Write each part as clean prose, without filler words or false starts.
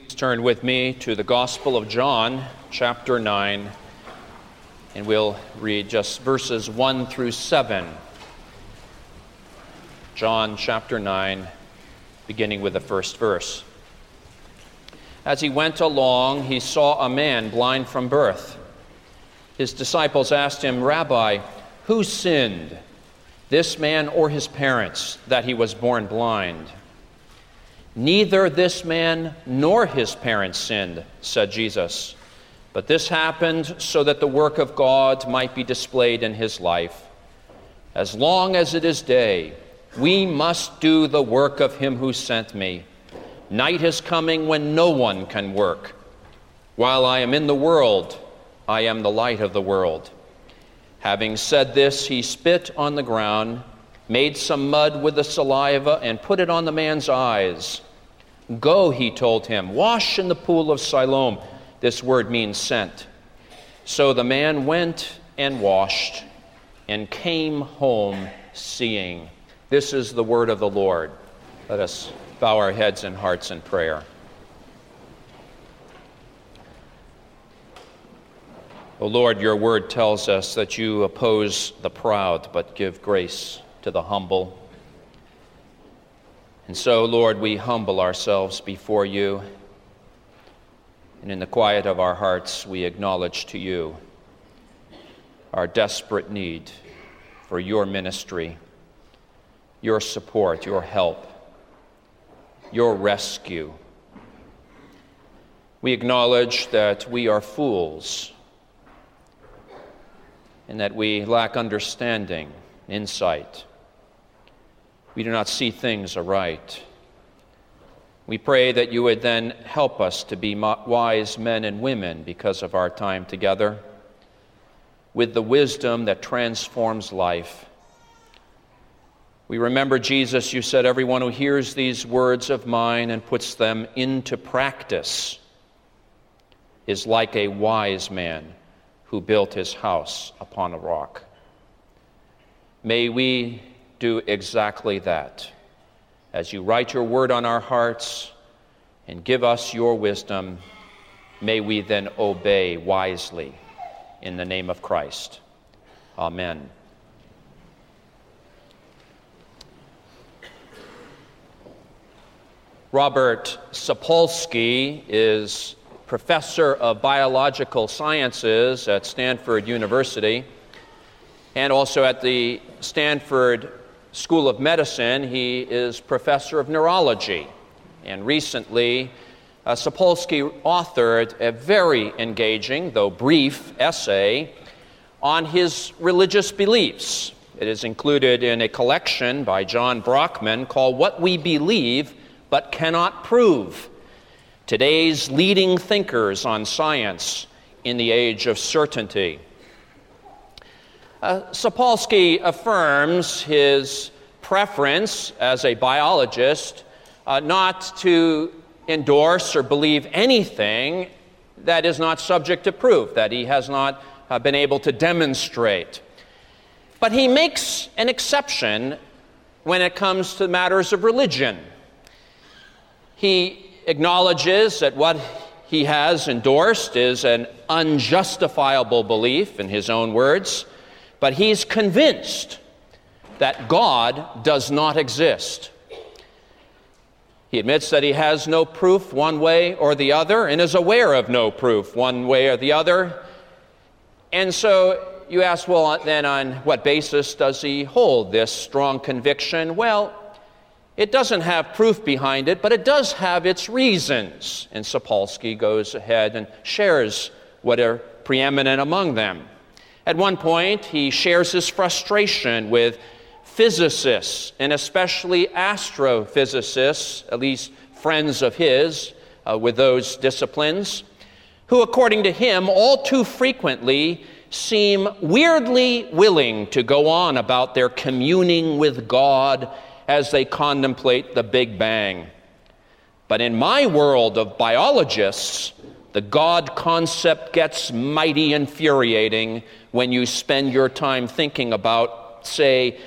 Turn with me to the Gospel of John, chapter 9, and we'll read just verses 1 through 7. John chapter 9, beginning with the first verse. As he went along, he saw a man blind from birth. His disciples asked him, "Rabbi, who sinned, this man or his parents, that he was born blind?" "Neither this man nor his parents sinned," said Jesus. "But this happened so that the work of God might be displayed in his life. As long as it is day, we must do the work of him who sent me. Night is coming when no one can work. While I am in the world, I am the light of the world." Having said this, he spit on the ground, made some mud with the saliva, and put it on the man's eyes. "Go," he told him, "wash in the pool of Siloam." This word means sent. So the man went and washed and came home seeing. This is the word of the Lord. Let us bow our heads and hearts in prayer. O Lord, your word tells us that you oppose the proud, but give grace to the humble. And so, Lord, we humble ourselves before you, and in the quiet of our hearts, we acknowledge to you our desperate need for your ministry, your support, your help, your rescue. We acknowledge that we are fools and that we lack understanding, insight. We do not see things aright. We pray that you would then help us to be wise men and women because of our time together, with the wisdom that transforms life. We remember, Jesus, you said, "Everyone who hears these words of mine and puts them into practice is like a wise man who built his house upon a rock." May we do exactly that. As you write your word on our hearts and give us your wisdom, may we then obey wisely in the name of Christ. Amen. Robert Sapolsky is professor of biological sciences at Stanford University and also at the Stanford School of Medicine. He is professor of neurology. And recently, Sapolsky authored a very engaging, though brief, essay on his religious beliefs. It is included in a collection by John Brockman called "What We Believe But Cannot Prove: Today's Leading Thinkers on Science in the Age of Certainty." Sapolsky affirms his preference as a biologist not to endorse or believe anything that is not subject to proof, that he has not been able to demonstrate. But he makes an exception when it comes to matters of religion. He acknowledges that what he has endorsed is an unjustifiable belief, in his own words, but he's convinced that God does not exist. He admits that he has no proof one way or the other and is aware of no proof one way or the other. And so you ask, well, then on what basis does he hold this strong conviction? Well, it doesn't have proof behind it, but it does have its reasons. And Sapolsky goes ahead and shares what are preeminent among them. At one point, he shares his frustration with physicists, and especially astrophysicists, at least friends of his with those disciplines, who, according to him, all too frequently seem weirdly willing to go on about their communing with God as they contemplate the Big Bang. But in my world of biologists, the God concept gets mighty infuriating when you spend your time thinking about, say,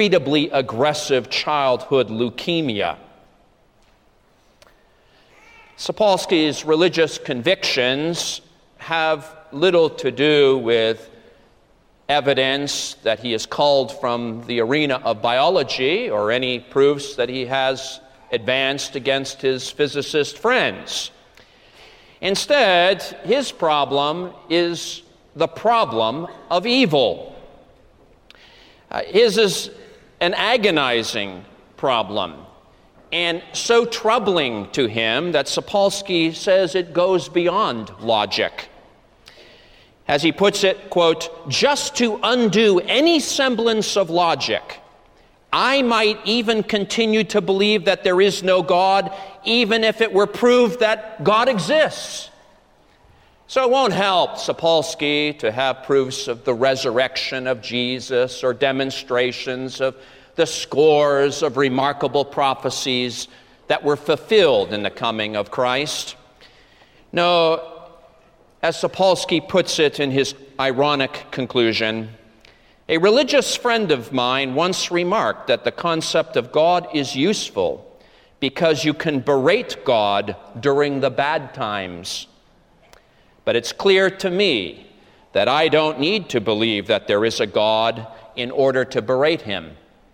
untreatably aggressive childhood leukemia. Sapolsky's religious convictions have little to do with evidence that he is culled from the arena of biology or any proofs that he has advanced against his physicist friends. Instead, his problem is the problem of evil. His is an agonizing problem, and so troubling to him that Sapolsky says it goes beyond logic. As he puts it, quote, "Just to undo any semblance of logic, I might even continue to believe that there is no God, even if it were proved that God exists." So it won't help Sapolsky to have proofs of the resurrection of Jesus or demonstrations of the scores of remarkable prophecies that were fulfilled in the coming of Christ. No, as Sapolsky puts it in his ironic conclusion, a religious friend of mine once remarked that the concept of God is useful because you can berate God during the bad times. But it's clear to me that I don't need to believe that there is a God in order to berate him.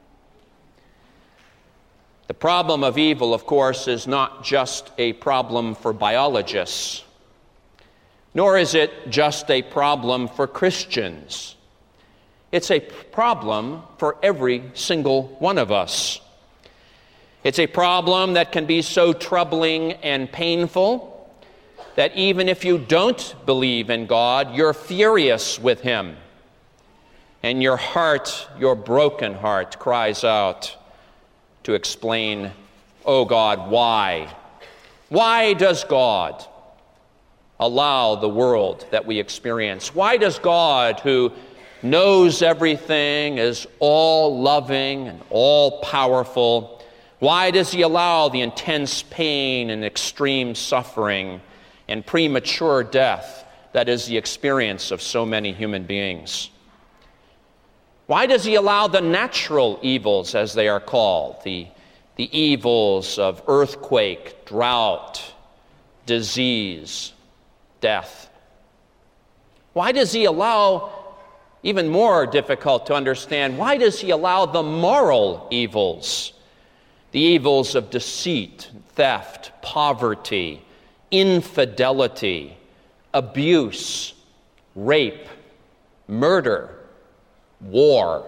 The problem of evil, of course, is not just a problem for biologists, nor is it just a problem for Christians. It's a problem for every single one of us. It's a problem that can be so troubling and painful that even if you don't believe in God, you're furious with him. And your heart, your broken heart, cries out to explain, "Oh God, why? Why does God allow the world that we experience? Why does God, who knows everything, is all-loving and all-powerful, why does he allow the intense pain and extreme suffering and premature death that is the experience of so many human beings? Why does he allow the natural evils, as they are called, the evils of earthquake, drought, disease, death? Why does he allow, even more difficult to understand, why does he allow the moral evils, the evils of deceit, theft, poverty, infidelity, abuse, rape, murder, war?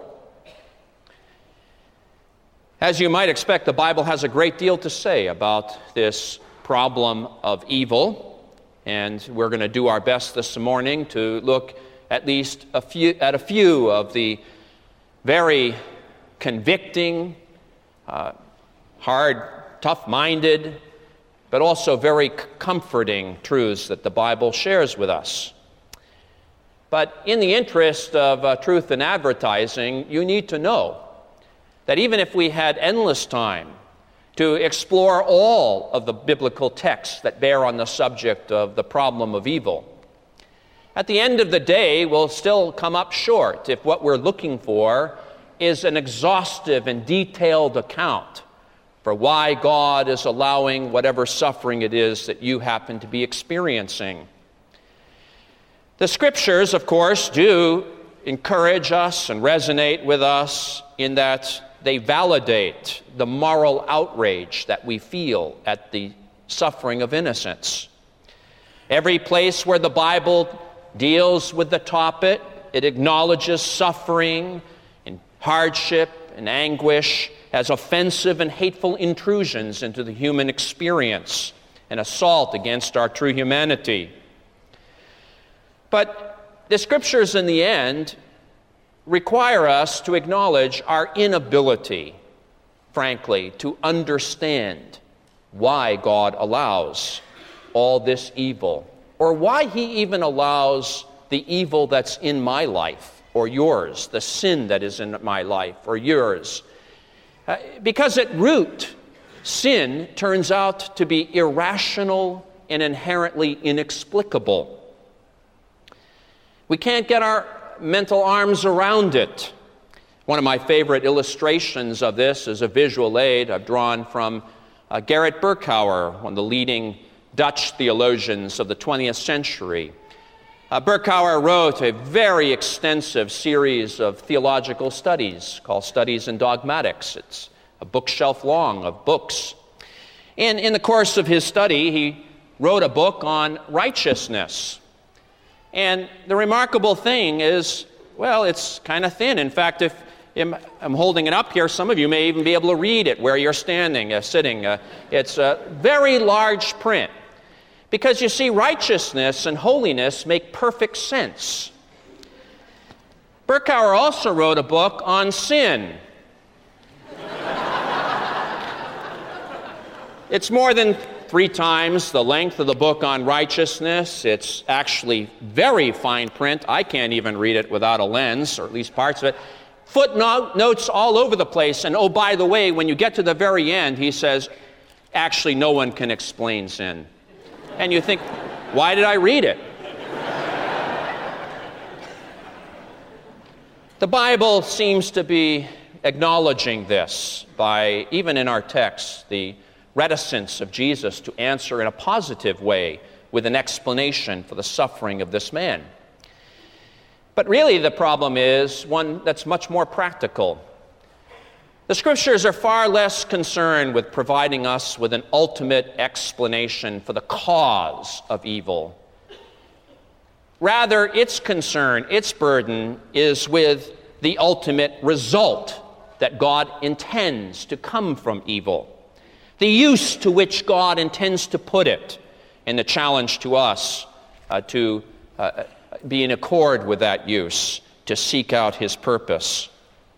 As you might expect, the Bible has a great deal to say about this problem of evil, and we're going to do our best this morning to look at least a few of the very convicting, hard, tough-minded, but also very comforting truths that the Bible shares with us. But in the interest of truth in advertising, you need to know that even if we had endless time to explore all of the biblical texts that bear on the subject of the problem of evil, at the end of the day, we'll still come up short if what we're looking for is an exhaustive and detailed account for why God is allowing whatever suffering it is that you happen to be experiencing. The Scriptures, of course, do encourage us and resonate with us in that they validate the moral outrage that we feel at the suffering of innocents. Every place where the Bible deals with the topic, it acknowledges suffering and hardship and anguish as offensive and hateful intrusions into the human experience, an assault against our true humanity. But the Scriptures, in the end, require us to acknowledge our inability, frankly, to understand why God allows all this evil, or why he even allows the evil that's in my life or yours, the sin that is in my life or yours. Because at root, sin turns out to be irrational and inherently inexplicable. We can't get our mental arms around it. One of my favorite illustrations of this is a visual aid I've drawn from Garrett Berkauer, one of the leading Dutch theologians of the 20th century. Berkouwer wrote a very extensive series of theological studies called Studies in Dogmatics. It's a bookshelf long of books. And in the course of his study, he wrote a book on righteousness. And the remarkable thing is, well, it's kind of thin. In fact, if I'm holding it up here, some of you may even be able to read it where you're standing, sitting. It's a very large print. Because you see, righteousness and holiness make perfect sense. Berkouwer also wrote a book on sin. It's more than 3 times the length of the book on righteousness. It's actually very fine print. I can't even read it without a lens, or at least parts of it. Footnotes all over the place. And oh, by the way, when you get to the very end, he says, actually, no one can explain sin. And you think, why did I read it? The Bible seems to be acknowledging this by, even in our text, the reticence of Jesus to answer in a positive way with an explanation for the suffering of this man. But really the problem is one that's much more practical. The Scriptures are far less concerned with providing us with an ultimate explanation for the cause of evil. Rather, its concern, its burden, is with the ultimate result that God intends to come from evil, the use to which God intends to put it, and the challenge to us to be in accord with that use, to seek out His purpose.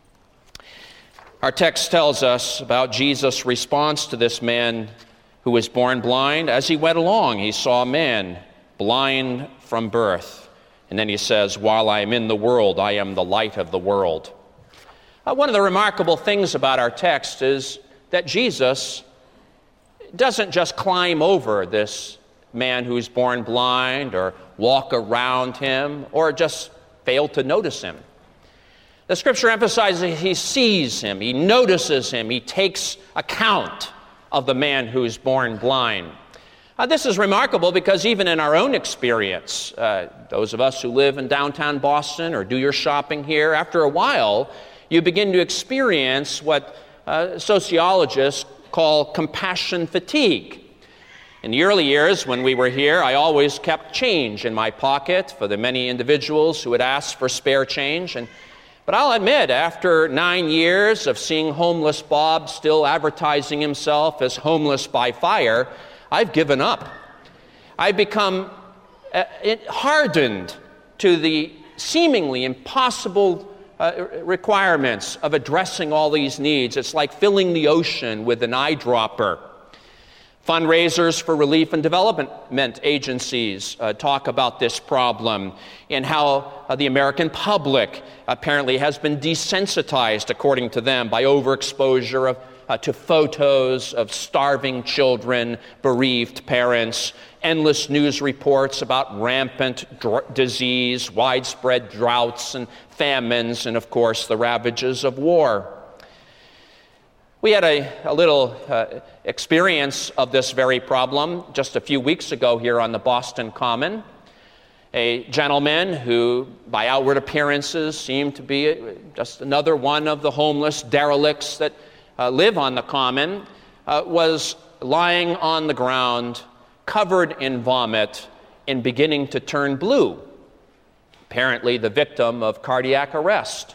Our text tells us about Jesus' response to this man who was born blind. As he went along, he saw a man blind from birth. And then he says, while I am in the world, I am the light of the world. One of the remarkable things about our text is that Jesus doesn't just climb over this man who's born blind or walk around him or just fail to notice him. The Scripture emphasizes he sees him, he notices him, he takes account of the man who's born blind. This is remarkable because even in our own experience, those of us who live in downtown Boston or do your shopping here, after a while, you begin to experience what sociologists call compassion fatigue. In the early years when we were here, I always kept change in my pocket for the many individuals who would ask for spare change. But I'll admit, after 9 years of seeing homeless Bob still advertising himself as homeless by fire, I've given up. I've become hardened to the seemingly impossible requirements of addressing all these needs. It's like filling the ocean with an eyedropper. Fundraisers for relief and development agencies talk about this problem and how the American public apparently has been desensitized, according to them, by overexposure to photos of starving children, bereaved parents, endless news reports about rampant disease, widespread droughts and famines, and of course the ravages of war. We had a little experience of this very problem just a few weeks ago here on the Boston Common. A gentleman who, by outward appearances, seemed to be just another one of the homeless derelicts that live on the Common, was lying on the ground, covered in vomit and beginning to turn blue, apparently the victim of cardiac arrest.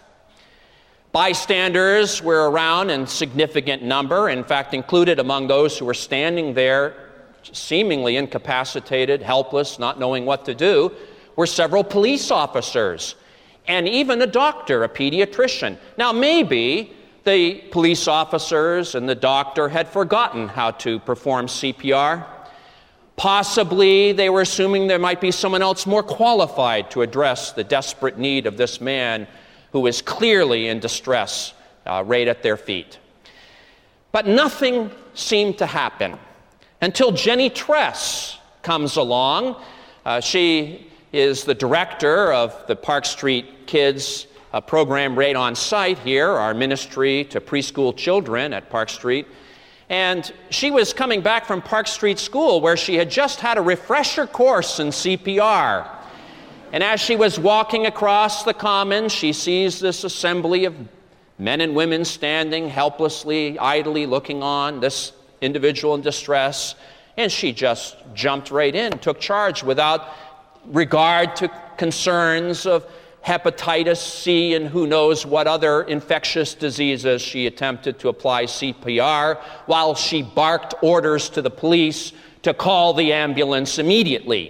Bystanders were around in significant number, in fact included among those who were standing there seemingly incapacitated, helpless, not knowing what to do, were several police officers and even a doctor, a pediatrician. Now maybe the police officers and the doctor had forgotten how to perform CPR. Possibly they were assuming there might be someone else more qualified to address the desperate need of this man who is clearly in distress right at their feet. But nothing seemed to happen until Jenny Tress comes along. She is the director of the Park Street Kids program right on site here, our ministry to preschool children at Park Street. And she was coming back from Park Street School, where she had just had a refresher course in CPR. And as she was walking across the common, she sees this assembly of men and women standing helplessly, idly looking on, this individual in distress. And she just jumped right in, took charge without regard to concerns of hepatitis C and who knows what other infectious diseases. She attempted to apply CPR while she barked orders to the police to call the ambulance immediately.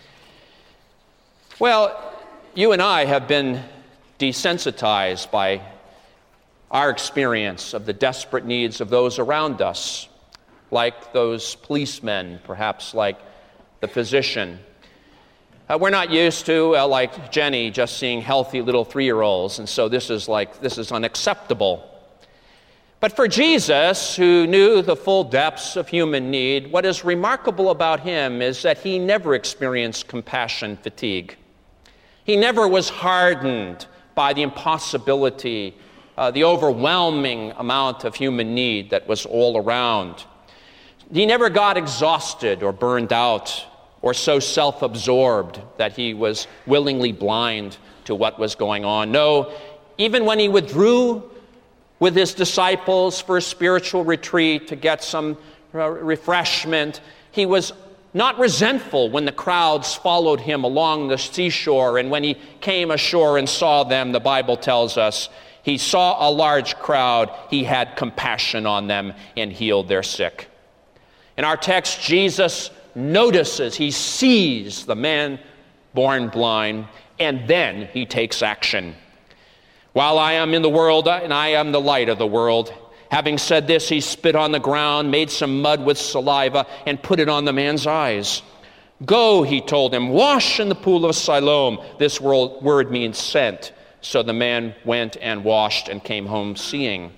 Well, you and I have been desensitized by our experience of the desperate needs of those around us, like those policemen, perhaps like the physician. We're not used to, like Jenny, just seeing healthy little 3-year-olds, and so this is unacceptable. But for Jesus, who knew the full depths of human need, what is remarkable about him is that he never experienced compassion fatigue. He never was hardened by the impossibility, the overwhelming amount of human need that was all around. He never got exhausted or burned out or so self-absorbed that he was willingly blind to what was going on. No, even when he withdrew with his disciples for a spiritual retreat to get some refreshment, he was not resentful when the crowds followed him along the seashore, and when he came ashore and saw them, the Bible tells us, he saw a large crowd, he had compassion on them and healed their sick. In our text, Jesus notices, he sees the man born blind, and then he takes action. While I am in the world, and I am the light of the world. Having said this, he spit on the ground, made some mud with saliva, and put it on the man's eyes. Go, he told him, wash in the pool of Siloam. This word means sent. So the man went and washed and came home seeing.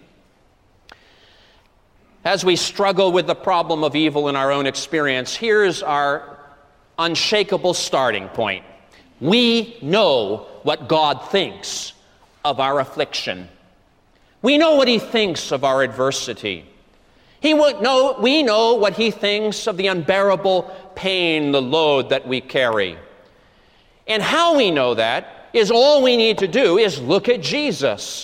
As we struggle with the problem of evil in our own experience, here's our unshakable starting point. We know what God thinks of our affliction. We know what he thinks of our adversity. We know what he thinks of the unbearable pain, the load that we carry. And how we know that is all we need to do is look at Jesus.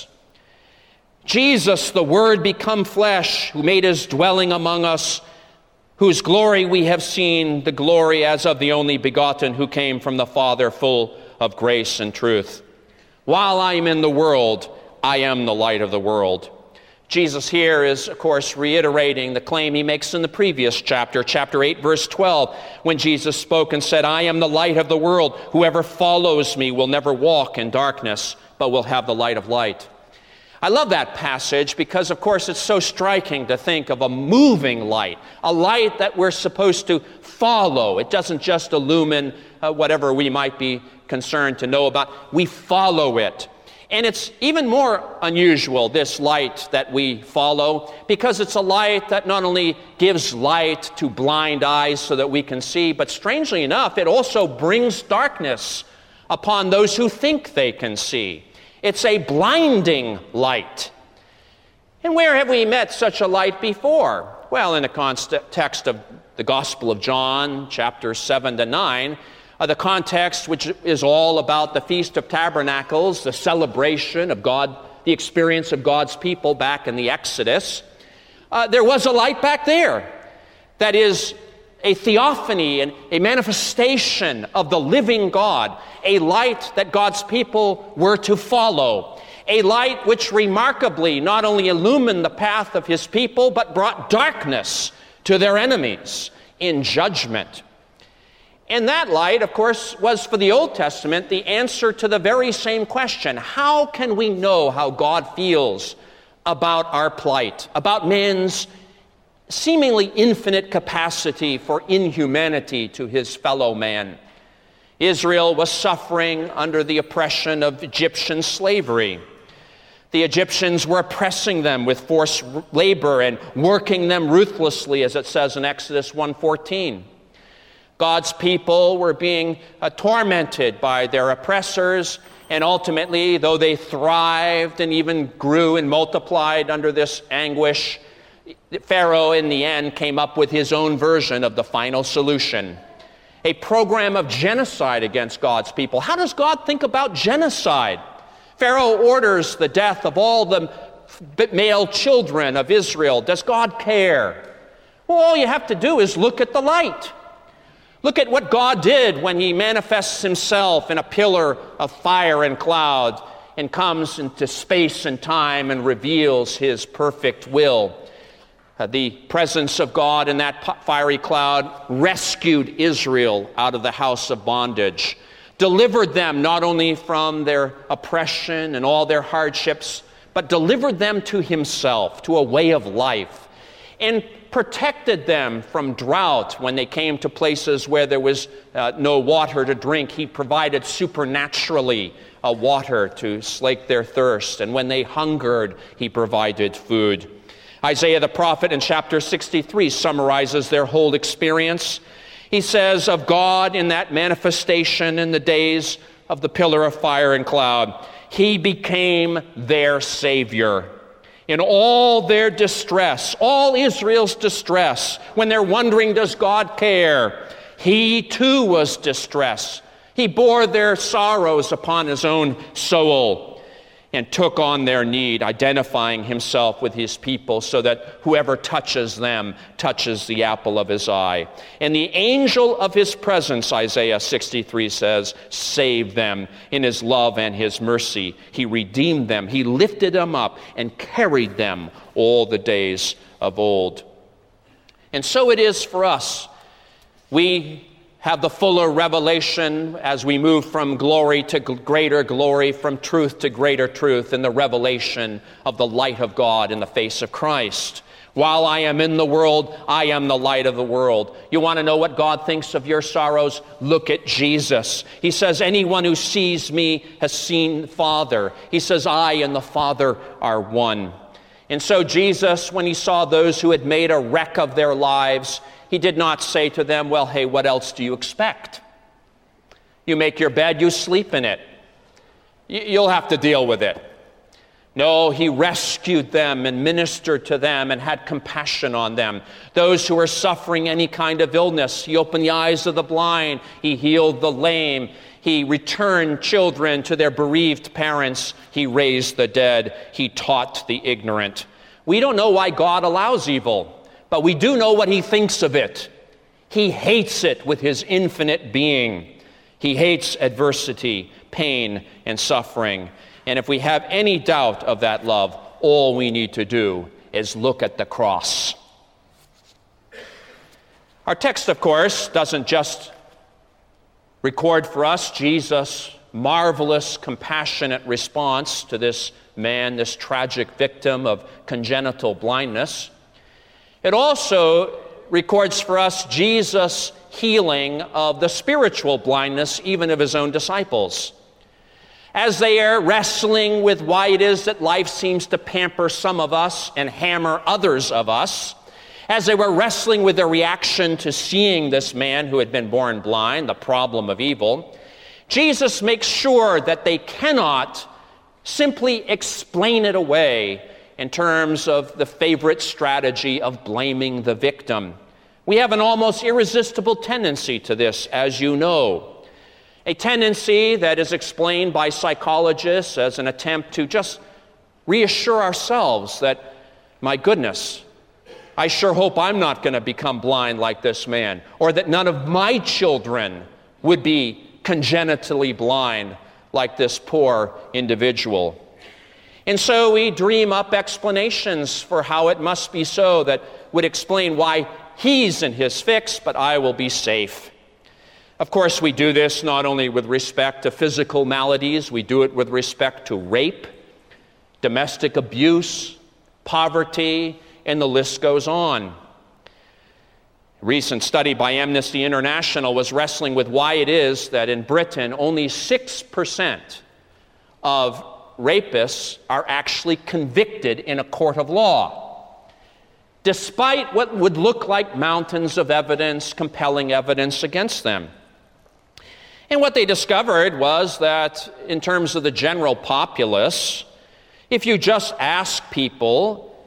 Jesus, the Word become flesh, who made his dwelling among us, whose glory we have seen, the glory as of the only begotten who came from the Father, full of grace and truth. While I am in the world, I am the light of the world. Jesus here is, of course, reiterating the claim he makes in the previous chapter, chapter 8, verse 12, when Jesus spoke and said, I am the light of the world. Whoever follows me will never walk in darkness, but will have the light of light. I love that passage because, of course, it's so striking to think of a moving light, a light that we're supposed to follow. It doesn't just illumine whatever we might be concerned to know about. We follow it. And it's even more unusual, this light that we follow, because it's a light that not only gives light to blind eyes so that we can see, but strangely enough, it also brings darkness upon those who think they can see. It's a blinding light. And where have we met such a light before? Well, in the context of the Gospel of John, chapters 7 to 9, the context which is all about the Feast of Tabernacles, the celebration of God, the experience of God's people back in the Exodus. There was a light back there that is a theophany and a manifestation of the living God, a light that God's people were to follow, a light which remarkably not only illumined the path of his people, but brought darkness to their enemies in judgment. And that light, of course, was for the Old Testament the answer to the very same question. How can we know how God feels about our plight, about man's seemingly infinite capacity for inhumanity to his fellow man? Israel was suffering under the oppression of Egyptian slavery. The Egyptians were oppressing them with forced labor and working them ruthlessly, as it says in Exodus 1:14. God's people were being tormented by their oppressors, and ultimately, though they thrived and even grew and multiplied under this anguish, Pharaoh, in the end, came up with his own version of the final solution, a program of genocide against God's people. How does God think about genocide? Pharaoh orders the death of all the male children of Israel. Does God care? Well, all you have to do is look at the light. Look at what God did when he manifests himself in a pillar of fire and cloud and comes into space and time and reveals his perfect will. The presence of God in that fiery cloud rescued Israel out of the house of bondage, delivered them not only from their oppression and all their hardships, but delivered them to himself, to a way of life, and protected them from drought when they came to places where there was no water to drink. He provided supernaturally water to slake their thirst, and when they hungered, he provided food. Isaiah the prophet in chapter 63 summarizes their whole experience. He says of God in that manifestation in the days of the pillar of fire and cloud, he became their Savior. In all their distress, all Israel's distress, when they're wondering, does God care? He too was distressed. He bore their sorrows upon his own soul and took on their need, identifying himself with his people so that whoever touches them touches the apple of his eye. And the angel of his presence, Isaiah 63 says, saved them in his love and his mercy. He redeemed them. He lifted them up and carried them all the days of old. And so it is for us. We have the fuller revelation as we move from glory to greater glory, from truth to greater truth, in the revelation of the light of God in the face of Christ. While I am in the world, I am the light of the world. You want to know what God thinks of your sorrows? Look at Jesus. He says, anyone who sees me has seen the Father. He says, I and the Father are one. And so Jesus, when he saw those who had made a wreck of their lives, he did not say to them, well, hey, what else do you expect? You make your bed, you sleep in it. You'll have to deal with it. No, he rescued them and ministered to them and had compassion on them. Those who were suffering any kind of illness, he opened the eyes of the blind. He healed the lame. He returned children to their bereaved parents. He raised the dead. He taught the ignorant. We don't know why God allows evil, but we do know what he thinks of it. He hates it with his infinite being. He hates adversity, pain, and suffering. And if we have any doubt of that love, all we need to do is look at the cross. Our text, of course, doesn't just record for us Jesus' marvelous, compassionate response to this man, this tragic victim of congenital blindness. It also records for us Jesus' healing of the spiritual blindness even of his own disciples. As they are wrestling with why it is that life seems to pamper some of us and hammer others of us, as they were wrestling with their reaction to seeing this man who had been born blind, the problem of evil, Jesus makes sure that they cannot simply explain it away in terms of the favorite strategy of blaming the victim. We have an almost irresistible tendency to this, as you know. A tendency that is explained by psychologists as an attempt to just reassure ourselves that, my goodness, I sure hope I'm not going to become blind like this man, or that none of my children would be congenitally blind like this poor individual. And so we dream up explanations for how it must be so that would explain why he's in his fix, but I will be safe. Of course, we do this not only with respect to physical maladies, we do it with respect to rape, domestic abuse, poverty, and the list goes on. A recent study by Amnesty International was wrestling with why it is that in Britain only 6% of rapists are actually convicted in a court of law, despite what would look like mountains of evidence, compelling evidence against them. And what they discovered was that in terms of the general populace, if you just ask people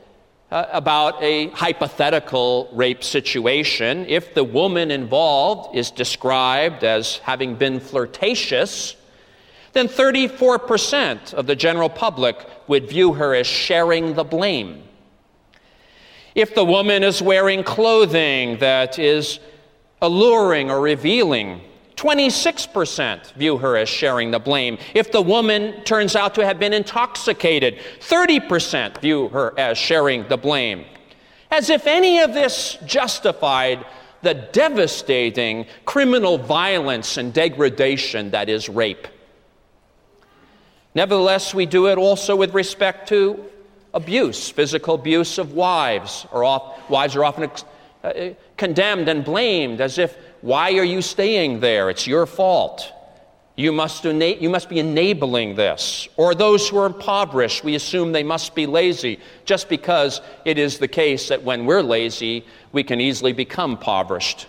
about a hypothetical rape situation. If the woman involved is described as having been flirtatious, then 34% of the general public would view her as sharing the blame. If the woman is wearing clothing that is alluring or revealing, 26% view her as sharing the blame. If the woman turns out to have been intoxicated, 30% view her as sharing the blame. As if any of this justified the devastating criminal violence and degradation that is rape. Nevertheless, we do it also with respect to abuse, physical abuse of wives. Wives are often condemned and blamed as if, why are you staying there? It's your fault. You must be enabling this. Or those who are impoverished, we assume they must be lazy, just because it is the case that when we're lazy, we can easily become impoverished.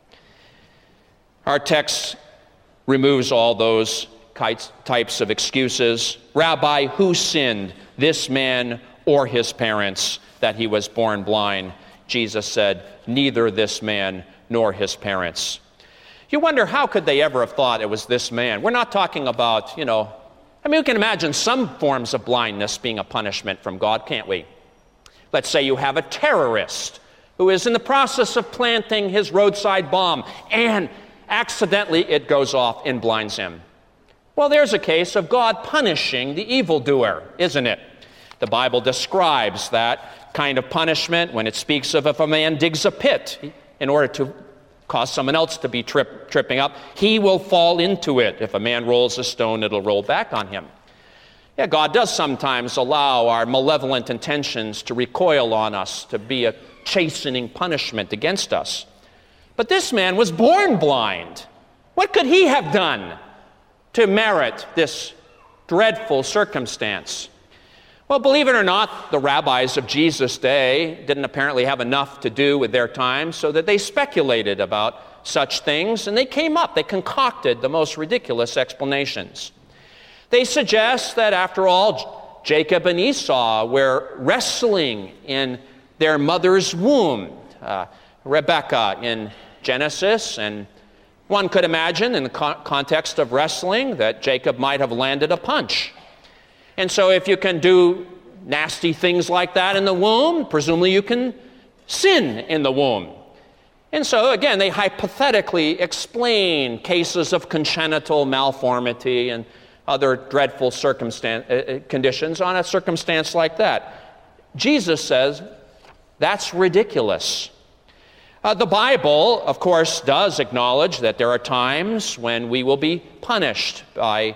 Our text removes all those types of excuses. Rabbi, who sinned, this man or his parents, that he was born blind? Jesus said, neither this man nor his parents. You wonder, how could they ever have thought it was this man? We're not talking about, we can imagine some forms of blindness being a punishment from God, can't we? Let's say you have a terrorist who is in the process of planting his roadside bomb, and accidentally it goes off and blinds him. Well, there's a case of God punishing the evildoer, isn't it? The Bible describes that kind of punishment when it speaks of if a man digs a pit in order to cause someone else to be tripping up, he will fall into it. If a man rolls a stone, it'll roll back on him. Yeah, God does sometimes allow our malevolent intentions to recoil on us, to be a chastening punishment against us. But this man was born blind. What could he have done to merit this dreadful circumstance? Well, believe it or not, the rabbis of Jesus' day didn't apparently have enough to do with their time, so that they speculated about such things, and they concocted the most ridiculous explanations. They suggest that, after all, Jacob and Esau were wrestling in their mother's womb. Rebekah in Genesis, and one could imagine in the context of wrestling that Jacob might have landed a punch. And so if you can do nasty things like that in the womb, presumably you can sin in the womb. And so again, they hypothetically explain cases of congenital malformity and other dreadful conditions on a circumstance like that. Jesus says that's ridiculous. The Bible, of course, does acknowledge that there are times when we will be punished for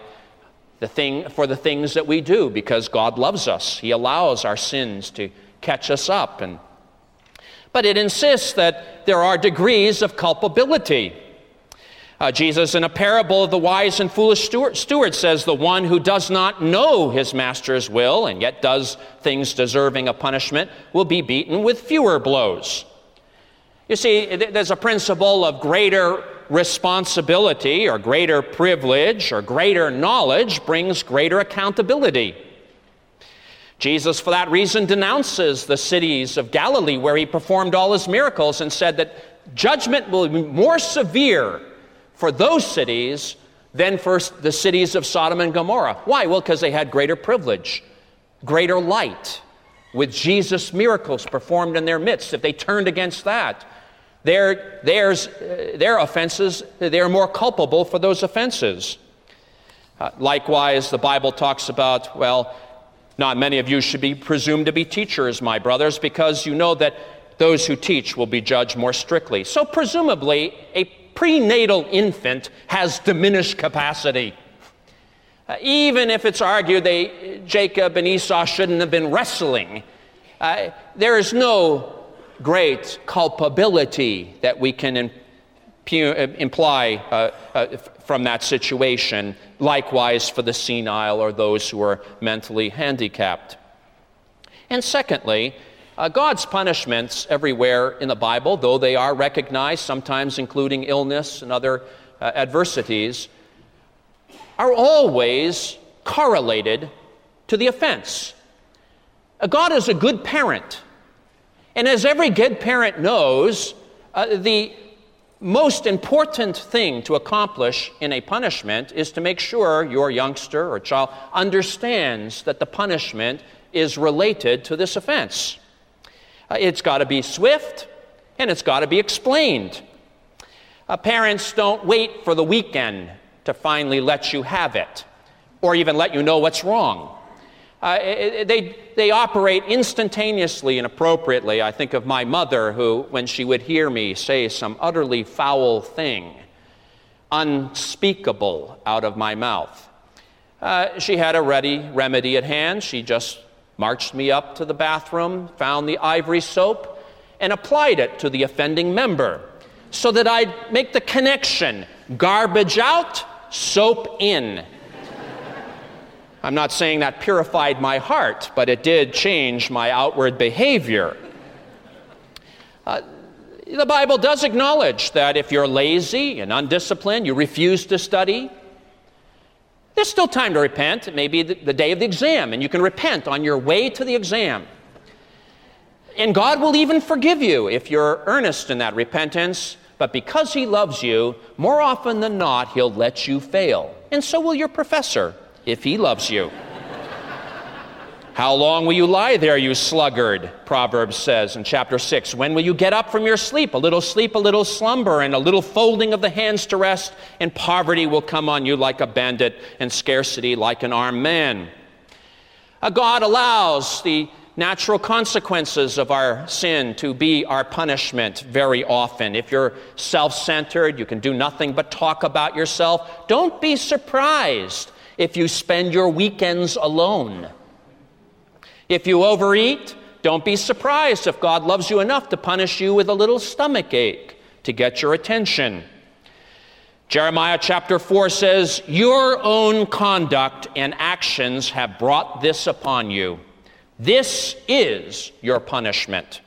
the things that we do, because God loves us. He allows our sins to catch us up. But it insists that there are degrees of culpability. Jesus, in a parable of the wise and foolish steward, says the one who does not know his master's will and yet does things deserving of punishment will be beaten with fewer blows. You see, there's a principle of greater responsibility or greater privilege or greater knowledge brings greater accountability. Jesus, for that reason, denounces the cities of Galilee where he performed all his miracles and said that judgment will be more severe for those cities than for the cities of Sodom and Gomorrah. Why? Well, because they had greater privilege, greater light, with Jesus' miracles performed in their midst. If they turned against that, their offenses, they're more culpable for those offenses. Likewise, the Bible talks about, well, not many of you should be presumed to be teachers, my brothers, because you know that those who teach will be judged more strictly. So presumably, a prenatal infant has diminished capacity. Even if it's argued Jacob and Esau shouldn't have been wrestling, there is no great culpability that we can imply from that situation. Likewise for the senile or those who are mentally handicapped. And secondly, God's punishments everywhere in the Bible, though they are recognized, sometimes including illness and other adversities, are always correlated to the offense. God is a good parent. And as every good parent knows, the most important thing to accomplish in a punishment is to make sure your youngster or child understands that the punishment is related to this offense. It's got to be swift, and it's got to be explained. Parents don't wait for the weekend to finally let you have it, or even let you know what's wrong. They operate instantaneously and appropriately. I think of my mother, who, when she would hear me say some utterly foul thing, unspeakable, out of my mouth, she had a ready remedy at hand. She just marched me up to the bathroom, found the ivory soap, and applied it to the offending member so that I'd make the connection: garbage out, soap in. I'm not saying that purified my heart, but it did change my outward behavior. The Bible does acknowledge that if you're lazy and undisciplined, you refuse to study, there's still time to repent. It may be the day of the exam, and you can repent on your way to the exam. And God will even forgive you if you're earnest in that repentance, but because He loves you, more often than not, He'll let you fail. And so will your professor, if he loves you. How long will you lie there, you sluggard? Proverbs says in chapter 6. When will you get up from your sleep? A little slumber, and a little folding of the hands to rest, and poverty will come on you like a bandit, and scarcity like an armed man. God allows the natural consequences of our sin to be our punishment very often. If you're self-centered, you can do nothing but talk about yourself. Don't be surprised if you spend your weekends alone. If you overeat, don't be surprised if God loves you enough to punish you with a little stomach ache to get your attention. Jeremiah chapter 4 says, "Your own conduct and actions have brought this upon you. This is your punishment."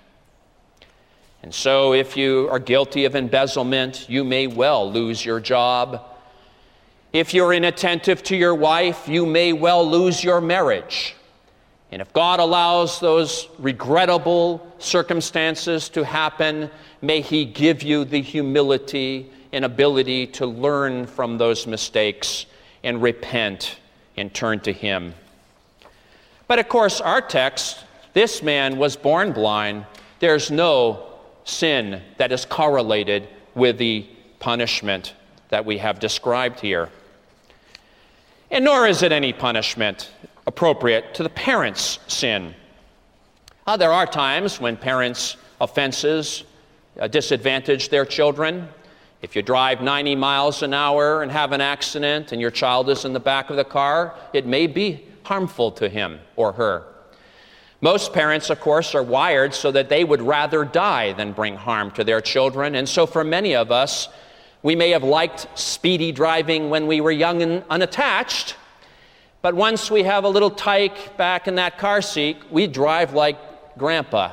And so if you are guilty of embezzlement, you may well lose your job. If you're inattentive to your wife, you may well lose your marriage. And if God allows those regrettable circumstances to happen, may He give you the humility and ability to learn from those mistakes and repent and turn to Him. But of course, our text, this man was born blind. There's no sin that is correlated with the punishment that we have described here. And nor is it any punishment appropriate to the parent's sin. There are times when parents' offenses disadvantage their children. If you drive 90 miles an hour and have an accident and your child is in the back of the car, it may be harmful to him or her. Most parents, of course, are wired so that they would rather die than bring harm to their children. And so for many of us, we may have liked speedy driving when we were young and unattached, but once we have a little tyke back in that car seat, we drive like Grandpa.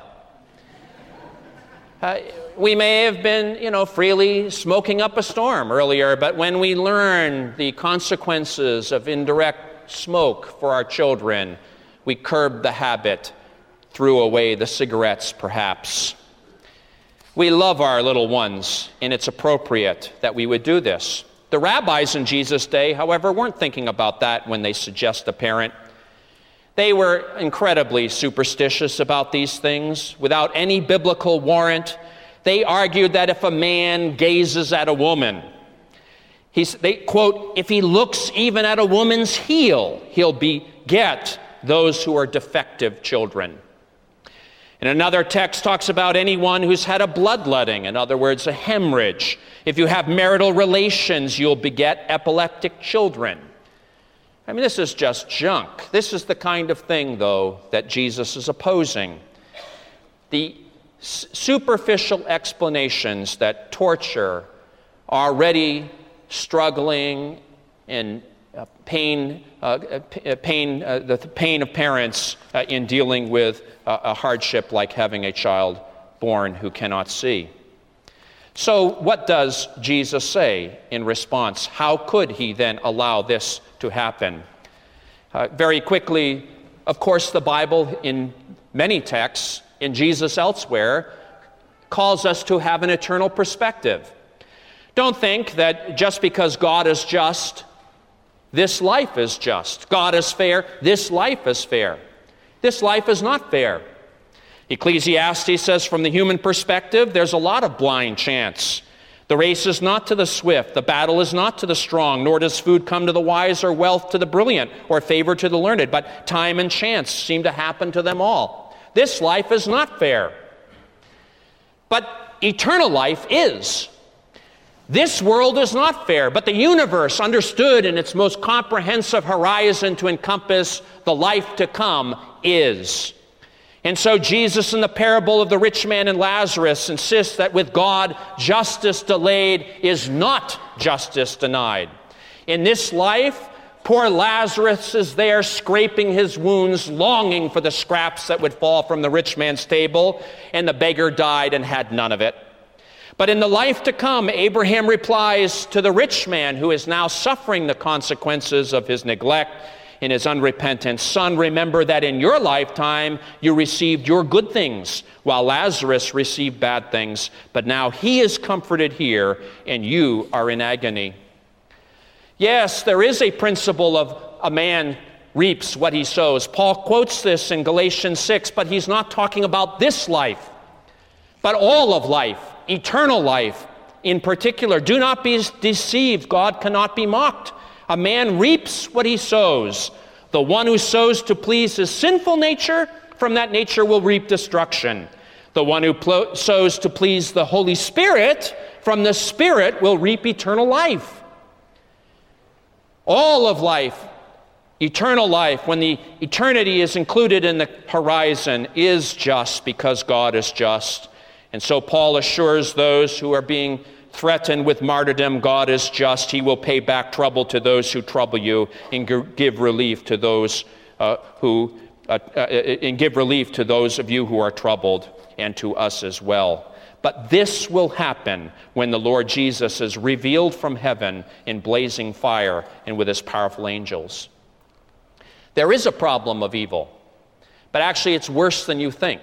We may have been, freely smoking up a storm earlier, but when we learn the consequences of indirect smoke for our children, we curb the habit, threw away the cigarettes perhaps. We love our little ones, and it's appropriate that we would do this. The rabbis in Jesus' day, however, weren't thinking about that when they suggest a parent. They were incredibly superstitious about these things. Without any biblical warrant, they argued that if a man gazes at a woman, they quote, if he looks even at a woman's heel, he'll beget those who are defective children. And another text talks about anyone who's had a bloodletting, in other words, a hemorrhage. If you have marital relations, you'll beget epileptic children. I mean, this is just junk. This is the kind of thing, though, that Jesus is opposing. The superficial explanations that torture already struggling and the pain of parents in dealing with a hardship like having a child born who cannot see. So what does Jesus say in response? How could he then allow this to happen? Very quickly, of course, the Bible in many texts in Jesus elsewhere, calls us to have an eternal perspective. Don't think that just because God is just, this life is just. God is fair, this life is fair. This life is not fair. Ecclesiastes says from the human perspective, there's a lot of blind chance. The race is not to the swift, the battle is not to the strong, nor does food come to the wise or wealth to the brilliant or favor to the learned, but time and chance seem to happen to them all. This life is not fair. But eternal life is. This world is not fair, but the universe, understood in its most comprehensive horizon to encompass the life to come, is. And so Jesus in the parable of the rich man and Lazarus insists that with God, justice delayed is not justice denied. In this life, poor Lazarus is there scraping his wounds, longing for the scraps that would fall from the rich man's table, and the beggar died and had none of it. But in the life to come, Abraham replies to the rich man who is now suffering the consequences of his neglect and his unrepentant son, remember that in your lifetime you received your good things, while Lazarus received bad things. But now he is comforted here, and you are in agony. Yes, there is a principle of a man reaps what he sows. Paul quotes this in Galatians 6, but he's not talking about this life, but all of life, eternal life in particular. Do not be deceived. God cannot be mocked. A man reaps what he sows. The one who sows to please his sinful nature, from that nature will reap destruction. The one who sows to please the Holy Spirit, from the Spirit will reap eternal life. All of life, eternal life, when the eternity is included in the horizon, is just because God is just. And so Paul assures those who are being threatened with martyrdom, God is just. He will pay back trouble to those who trouble you and give relief to those give relief to those of you who are troubled, and to us as well. But this will happen when the Lord Jesus is revealed from heaven in blazing fire and with his powerful angels. There is a problem of evil, but actually it's worse than you think.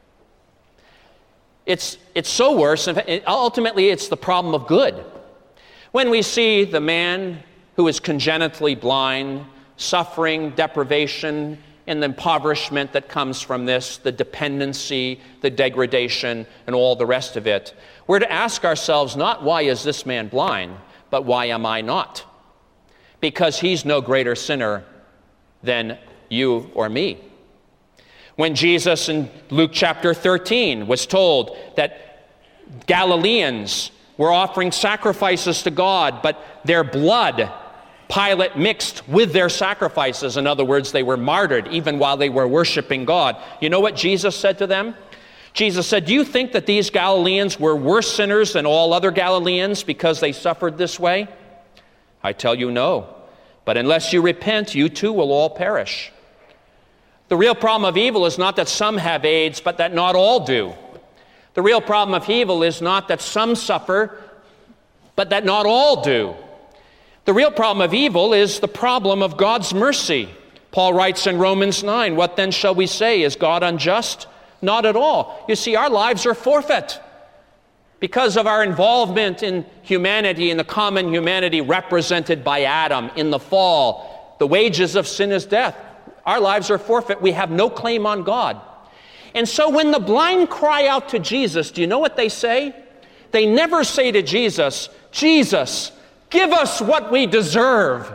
It's so worse, ultimately it's the problem of good. When we see the man who is congenitally blind, suffering deprivation and the impoverishment that comes from this, the dependency, the degradation, and all the rest of it, we're to ask ourselves not why is this man blind, but why am I not? Because he's no greater sinner than you or me. When Jesus in Luke chapter 13 was told that Galileans were offering sacrifices to God, but their blood Pilate mixed with their sacrifices. In other words, they were martyred even while they were worshiping God. You know what Jesus said to them? Jesus said, do you think that these Galileans were worse sinners than all other Galileans because they suffered this way? I tell you no. But unless you repent, you too will all perish. The real problem of evil is not that some have AIDS, but that not all do. The real problem of evil is not that some suffer, but that not all do. The real problem of evil is the problem of God's mercy. Paul writes in Romans 9, what then shall we say? Is God unjust? Not at all. You see, our lives are forfeit because of our involvement in humanity, in the common humanity represented by Adam in the fall. The wages of sin is death. Our lives are forfeit. We have no claim on God. And so when the blind cry out to Jesus, do you know what they say? They never say to Jesus, Jesus, give us what we deserve.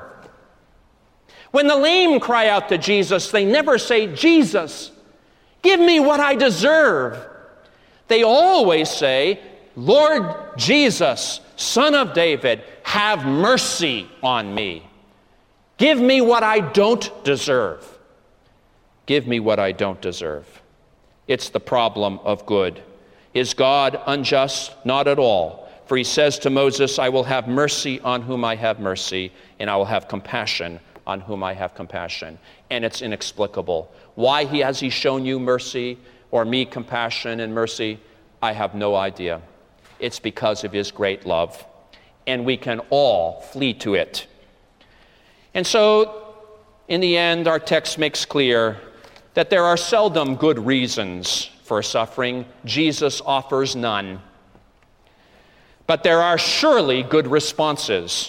When the lame cry out to Jesus, they never say, Jesus, give me what I deserve. They always say, Lord Jesus, Son of David, have mercy on me. Give me what I don't deserve. Give me what I don't deserve. It's the problem of good. Is God unjust? Not at all. For he says to Moses, I will have mercy on whom I have mercy, and I will have compassion on whom I have compassion. And it's inexplicable. Why has he shown you mercy, or me compassion and mercy? I have no idea. It's because of his great love. And we can all flee to it. And so, in the end, our text makes clear that there are seldom good reasons for suffering. Jesus offers none. But there are surely good responses.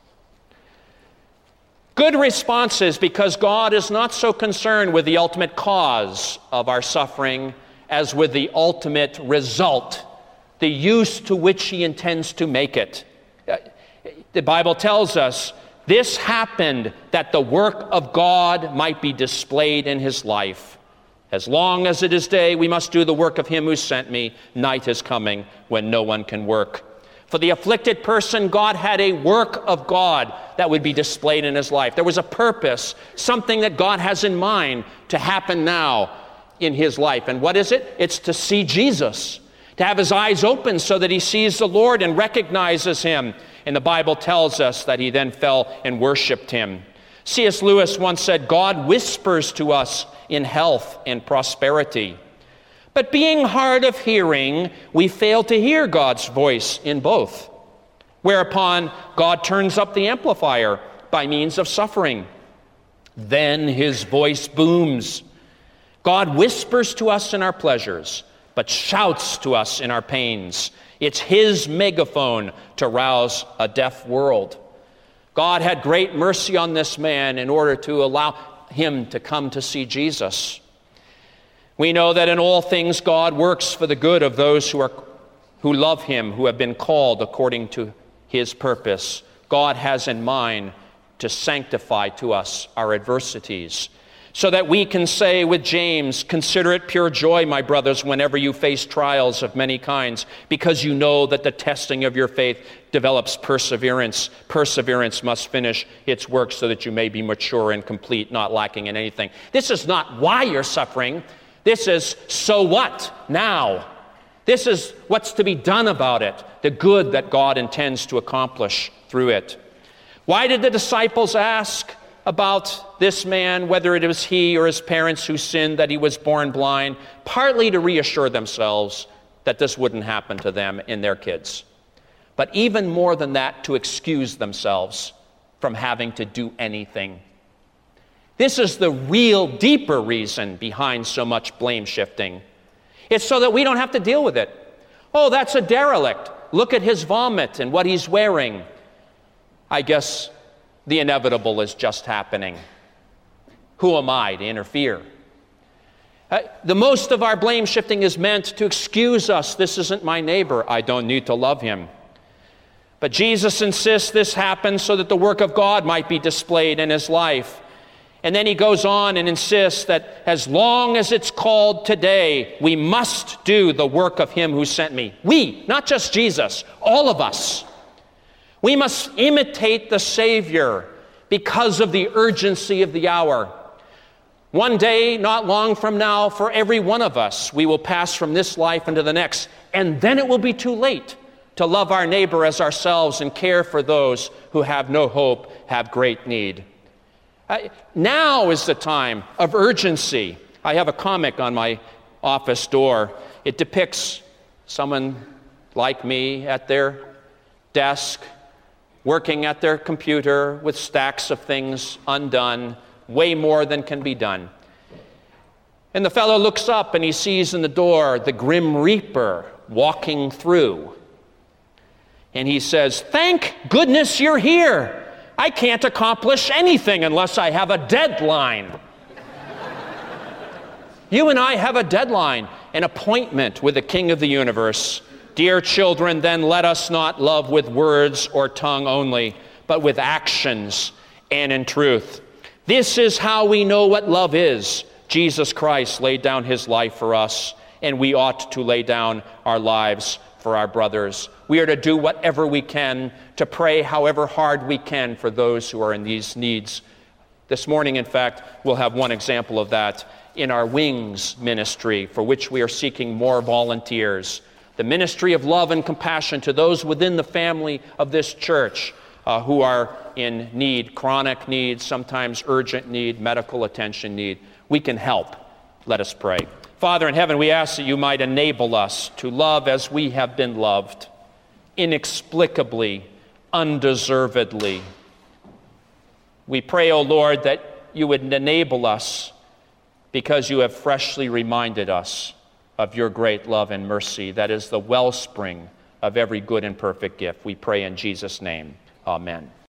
Good responses because God is not so concerned with the ultimate cause of our suffering as with the ultimate result, the use to which He intends to make it. The Bible tells us this happened that the work of God might be displayed in His life. As long as it is day, we must do the work of Him who sent me. Night is coming when no one can work. For the afflicted person, God had a work of God that would be displayed in his life. There was a purpose, something that God has in mind to happen now in his life. And what is it? It's to see Jesus, to have his eyes open so that he sees the Lord and recognizes Him. And the Bible tells us that he then fell and worshiped Him. C.S. Lewis once said, God whispers to us in health and prosperity. But being hard of hearing, we fail to hear God's voice in both. Whereupon God turns up the amplifier by means of suffering. Then His voice booms. God whispers to us in our pleasures, but shouts to us in our pains. It's His megaphone to rouse a deaf world. God had great mercy on this man in order to allow him to come to see Jesus. We know that in all things God works for the good of those who love Him, who have been called according to His purpose. God has in mind to sanctify to us our adversities, so that we can say with James, consider it pure joy, my brothers, whenever you face trials of many kinds, because you know that the testing of your faith develops perseverance. Perseverance must finish its work so that you may be mature and complete, not lacking in anything. This is not why you're suffering. This is so what now? This is what's to be done about it, the good that God intends to accomplish through it. Why did the disciples ask about this man, whether it was he or his parents who sinned that he was born blind? Partly to reassure themselves that this wouldn't happen to them and their kids. But even more than that, to excuse themselves from having to do anything. This is the real deeper reason behind so much blame shifting. It's so that we don't have to deal with it. Oh, that's a derelict. Look at his vomit and what he's wearing. I guess the inevitable is just happening. Who am I to interfere? The most of our blame shifting is meant to excuse us. This isn't my neighbor. I don't need to love him. But Jesus insists this happens so that the work of God might be displayed in his life. And then he goes on and insists that as long as it's called today, we must do the work of him who sent me. We, not just Jesus, all of us. We must imitate the Savior because of the urgency of the hour. One day, not long from now, for every one of us, we will pass from this life into the next, and then it will be too late to love our neighbor as ourselves and care for those who have no hope, have great need. Now is the time of urgency. I have a comic on my office door. It depicts someone like me at their desk, working at their computer with stacks of things undone, way more than can be done. And the fellow looks up and he sees in the door the Grim Reaper walking through. And he says, "Thank goodness you're here. I can't accomplish anything unless I have a deadline." You and I have a deadline, an appointment with the King of the universe. Dear children, then let us not love with words or tongue only, but with actions and in truth. This is how we know what love is. Jesus Christ laid down his life for us, and we ought to lay down our lives for our brothers. We are to do whatever we can, to pray however hard we can for those who are in these needs. This morning, in fact, we'll have one example of that in our Wings ministry, for which we are seeking more volunteers. The ministry of love and compassion to those within the family of this church who are in need, chronic need, sometimes urgent need, medical attention need. We can help. Let us pray. Father in heaven, we ask that you might enable us to love as we have been loved, inexplicably, undeservedly. We pray, O Lord, that you would enable us because you have freshly reminded us of your great love and mercy that is the wellspring of every good and perfect gift. We pray in Jesus' name. Amen.